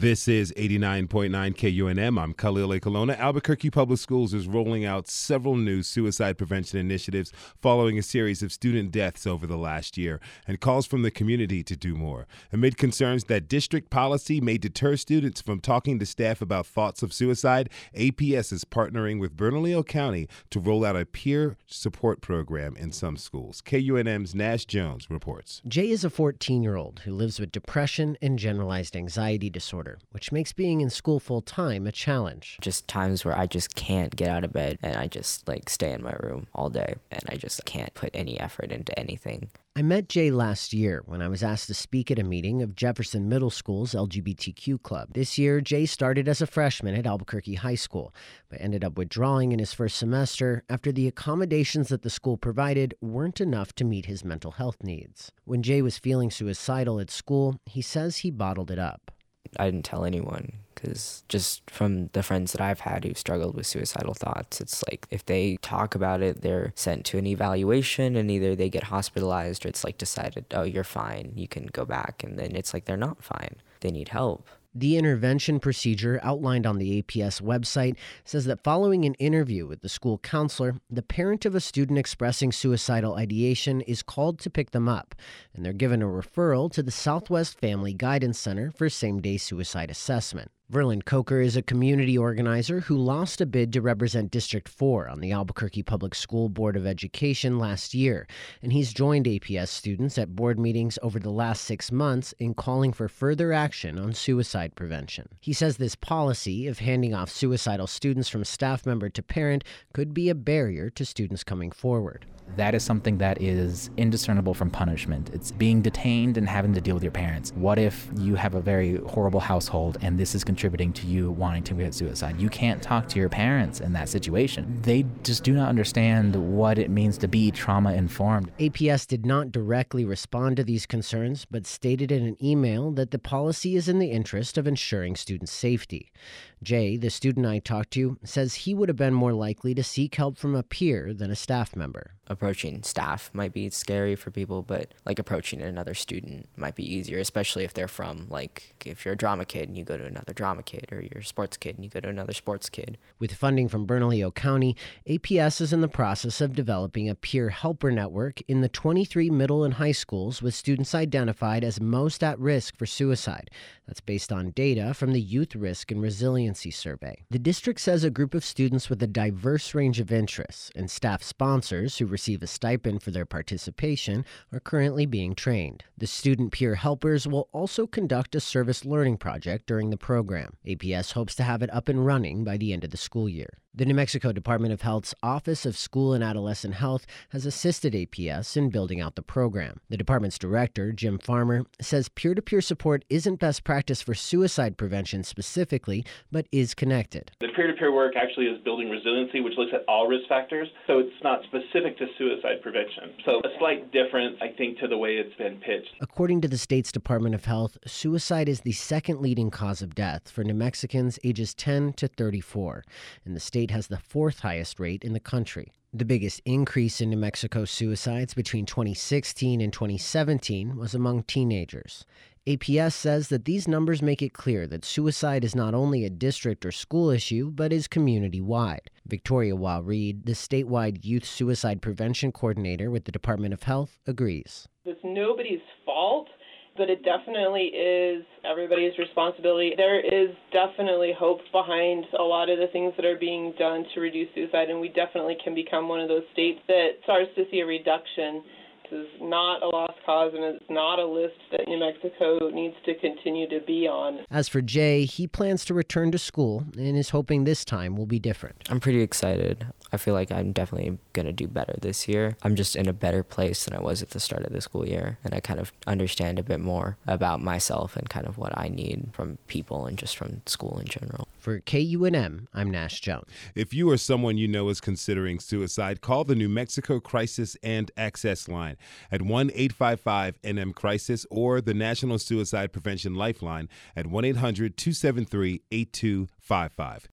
This is 89.9 KUNM. I'm Khalil A. Colonna. Albuquerque Public Schools is rolling out several new suicide prevention initiatives following a series of student deaths over the last year and calls from the community to do more. Amid concerns that district policy may deter students from talking to staff about thoughts of suicide, APS is partnering with Bernalillo County to roll out a peer support program in some schools. KUNM's Nash Jones reports. Jay is a 14-year-old who lives with depression and generalized anxiety disorder, which makes being in school full-time a challenge. Just times where I just can't get out of bed and I just stay in my room all day and I just can't put any effort into anything. I met Jay last year when I was asked to speak at a meeting of Jefferson Middle School's LGBTQ club. This year, Jay started as a freshman at Albuquerque High School, but ended up withdrawing in his first semester after the accommodations that the school provided weren't enough to meet his mental health needs. When Jay was feeling suicidal at school, he says he bottled it up. I didn't tell anyone because just from the friends that I've had who've struggled with suicidal thoughts, it's like if they talk about it, they're sent to an evaluation and either they get hospitalized or it's decided, oh, you're fine, you can go back. And then it's they're not fine. They need help. The intervention procedure outlined on the APS website says that following an interview with the school counselor, the parent of a student expressing suicidal ideation is called to pick them up, and they're given a referral to the Southwest Family Guidance Center for same-day suicide assessment. Verlin Coker is a community organizer who lost a bid to represent District 4 on the Albuquerque Public School Board of Education last year, and he's joined APS students at board meetings over the last 6 months in calling for further action on suicide prevention. He says this policy of handing off suicidal students from staff member to parent could be a barrier to students coming forward. That is something that is indiscernible from punishment. It's being detained and having to deal with your parents. What if you have a very horrible household and this is contributing to you wanting to commit suicide? You can't talk to your parents in that situation. They just do not understand what it means to be trauma-informed. APS did not directly respond to these concerns, but stated in an email that the policy is in the interest of ensuring student safety. Jay, the student I talked to, says he would have been more likely to seek help from a peer than a staff member. Approaching staff might be scary for people, but approaching another student might be easier, especially if they're from, if you're a drama kid and you go to another drama kid, or you're a sports kid and you go to another sports kid. With funding from Bernalillo County, APS is in the process of developing a peer helper network in the 23 middle and high schools with students identified as most at risk for suicide. That's based on data from the Youth Risk and Resiliency Survey. The district says a group of students with a diverse range of interests and staff sponsors who receive a stipend for their participation are currently being trained. The student peer helpers will also conduct a service learning project during the program. APS hopes to have it up and running by the end of the school year. The New Mexico Department of Health's Office of School and Adolescent Health has assisted APS in building out the program. The department's director, Jim Farmer, says peer-to-peer support isn't best practice for suicide prevention specifically, but is connected. The peer-to-peer work actually is building resiliency, which looks at all risk factors, so it's not specific to suicide prevention. So a slight difference, I think, to the way it's been pitched. According to the state's Department of Health, suicide is the second leading cause of death for New Mexicans ages 10 to 34, and the state has the fourth highest rate in the country. The biggest increase in New Mexico suicides between 2016 and 2017 was among teenagers. APS says that these numbers make it clear that suicide is not only a district or school issue, but is community-wide. Victoria Waugh-Reed, the statewide youth suicide prevention coordinator with the Department of Health, agrees. It's nobody's fault, but it definitely is everybody's responsibility. There is definitely hope behind a lot of the things that are being done to reduce suicide, and we definitely can become one of those states that starts to see a reduction. This is not a lost cause, and it's not a list that New Mexico needs to continue to be on. As for Jay, he plans to return to school and is hoping this time will be different. I'm pretty excited. I feel like I'm definitely going to do better this year. I'm just in a better place than I was at the start of the school year, and I kind of understand a bit more about myself and kind of what I need from people and just from school in general. For KUNM, I'm Nash Jones. If you or someone you know is considering suicide, call the New Mexico Crisis and Access Line at 1-855-NM-CRISIS or the National Suicide Prevention Lifeline at 1-800-273-8255.